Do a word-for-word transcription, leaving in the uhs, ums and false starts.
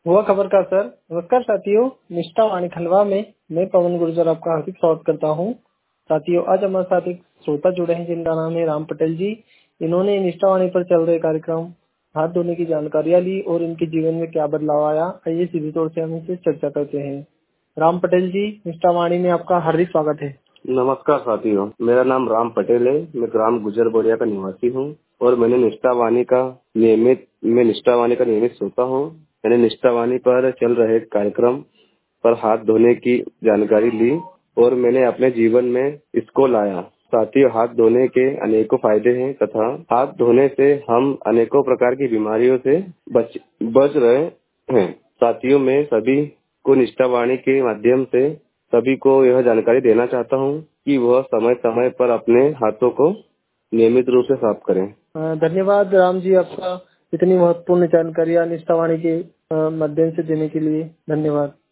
हुआ खबर का असर। नमस्कार साथियों, निष्ठा वाणी खलवा में मैं पवन गुर्जर आपका हार्दिक स्वागत करता हूं। साथियों, आज हमारे साथ एक श्रोता जुड़े हैं जिनका नाम है राम पटेल जी। इन्होंने निष्ठा वाणी पर चल रहे कार्यक्रम हाथ धोने की जानकारियां ली और इनके जीवन में क्या बदलाव आया, आइए सीधे तौर से हम इनसे चर्चा करते हैं। राम पटेल जी, निष्ठा वाणी में आपका हार्दिक स्वागत है। नमस्कार साथियों, मेरा नाम राम पटेल है। मैं ग्राम गुजरबोड़िया का निवासी हूँ और मैंने निष्ठा वाणी का नियमित मैं निष्ठा वाणी का नियमित श्रोता हूँ। मैंने निष्ठा वाणी पर चल रहे कार्यक्रम पर हाथ धोने की जानकारी ली और मैंने अपने जीवन में इसको लाया। साथियों, हाथ धोने के अनेकों फायदे हैं तथा हाथ धोने से हम अनेकों प्रकार की बीमारियों से बच बच रहे हैं। साथियों, मैं सभी को निष्ठा वाणी के माध्यम से सभी को यह जानकारी देना चाहता हूँ कि वह समय समय पर अपने हाथों को नियमित रूप से साफ करें। अ, धन्यवाद राम जी, आपका इतनी महत्वपूर्ण जानकारियां निष्ठा वाणी के अ, माध्यम से देने के लिए धन्यवाद।